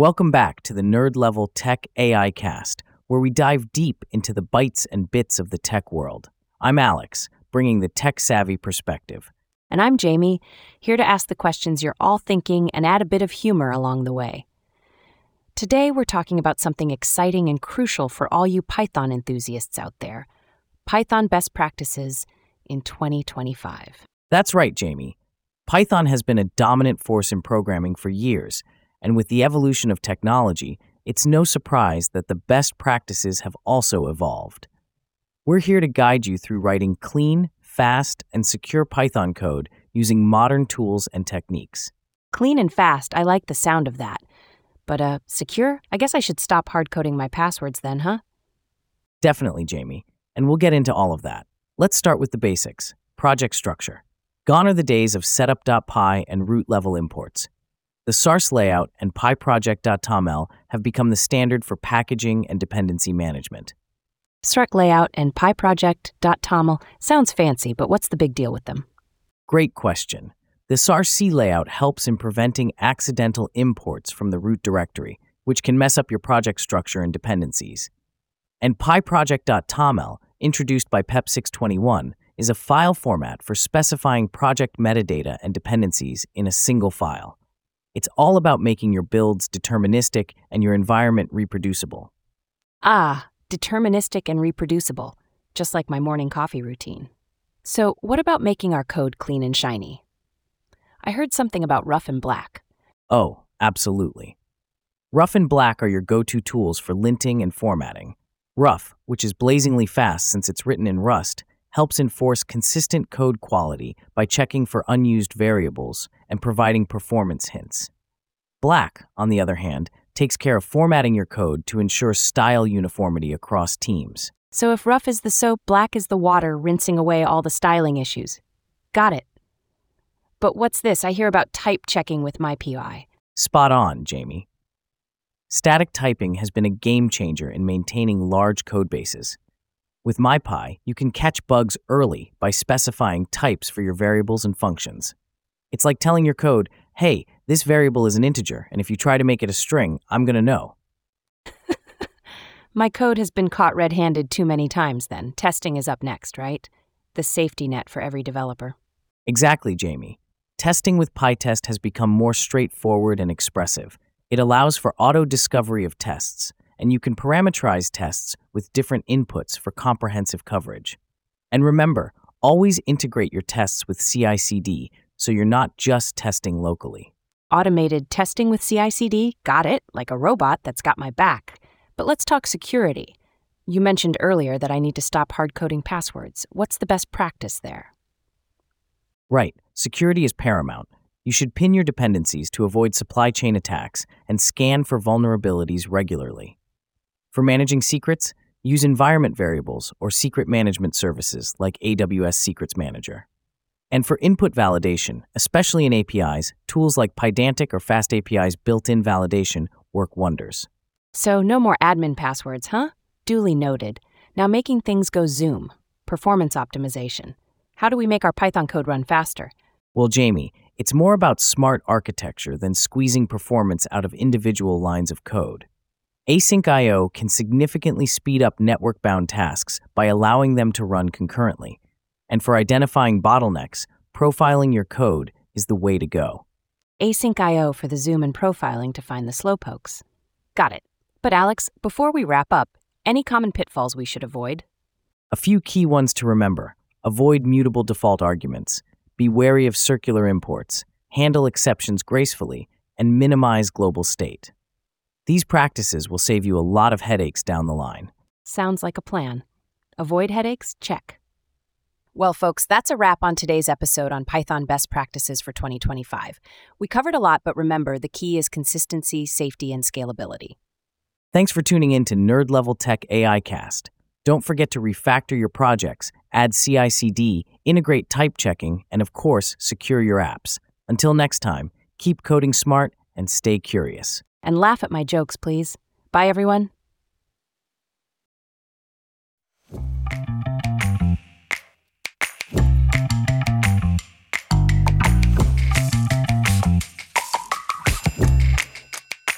Welcome back to the Nerd Level Tech AI Cast, where we dive deep into the bites and bits of the tech world. I'm Alex, bringing the tech-savvy perspective. And I'm Jamie, here to ask the questions you're all thinking and add a bit of humor along the way. Today, we're talking about something exciting and crucial for all you Python enthusiasts out there. Python best practices in 2025. That's right, Jamie. Python has been a dominant force in programming for years, and with the evolution of technology, it's no surprise that the best practices have also evolved. We're here to guide you through writing clean, fast, and secure Python code using modern tools and techniques. Clean and fast, I like the sound of that. But secure? I guess I should stop hard-coding my passwords then, huh? Definitely, Jamie, and we'll get into all of that. Let's start with the basics. Project structure. Gone are the days of setup.py and root-level imports. The source layout and pyproject.toml have become the standard for packaging and dependency management. Struct layout and pyproject.toml sounds fancy, but what's the big deal with them? Great question. The src layout helps in preventing accidental imports from the root directory, which can mess up your project structure and dependencies. And pyproject.toml, introduced by PEP 621, is a file format for specifying project metadata and dependencies in a single file. It's all about making your builds deterministic and your environment reproducible. Ah, deterministic and reproducible, just like my morning coffee routine. So what about making our code clean and shiny? I heard something about rough and black. Oh, absolutely. Rough and black are your go-to tools for linting and formatting. Rough, which is blazingly fast since it's written in Rust, helps enforce consistent code quality by checking for unused variables and providing performance hints. Black, on the other hand, takes care of formatting your code to ensure style uniformity across teams. So if rough is the soap, black is the water, rinsing away all the styling issues. Got it. But what's this? I hear about type checking with MyPy. Spot on, Jamie. Static typing has been a game changer in maintaining large code bases. With MyPy, you can catch bugs early by specifying types for your variables and functions. It's like telling your code, hey, this variable is an integer, and if you try to make it a string, I'm going to know. My code has been caught red-handed too many times then. Testing is up next, right? The safety net for every developer. Exactly, Jamie. Testing with PyTest has become more straightforward and expressive. It allows for auto-discovery of tests, and you can parameterize tests with different inputs for comprehensive coverage. And remember, always integrate your tests with CI/CD so you're not just testing locally. Automated testing with CI/CD? Got it, like a robot that's got my back. But let's talk security. You mentioned earlier that I need to stop hard-coding passwords. What's the best practice there? Right, security is paramount. You should pin your dependencies to avoid supply chain attacks and scan for vulnerabilities regularly. For managing secrets, use environment variables or secret management services like AWS Secrets Manager. And for input validation, especially in APIs, tools like Pydantic or FastAPI's built-in validation work wonders. So no more admin passwords, huh? Duly noted. Now making things go zoom. Performance optimization. How do we make our Python code run faster? Well, Jamie, it's more about smart architecture than squeezing performance out of individual lines of code. Async I/O can significantly speed up network-bound tasks by allowing them to run concurrently. And for identifying bottlenecks, profiling your code is the way to go. Async I/O for the zoom and profiling to find the slowpokes. Got it. But Alex, before we wrap up, any common pitfalls we should avoid? A few key ones to remember. Avoid mutable default arguments. Be wary of circular imports. Handle exceptions gracefully, and minimize global state. These practices will save you a lot of headaches down the line. Sounds like a plan. Avoid headaches? Check. Well, folks, that's a wrap on today's episode on Python best practices for 2025. We covered a lot, but remember, the key is consistency, safety, and scalability. Thanks for tuning in to Nerd Level Tech AI Cast. Don't forget to refactor your projects, add CI/CD, integrate type checking, and of course, secure your apps. Until next time, keep coding smart and stay curious. And laugh at my jokes, please. Bye, everyone.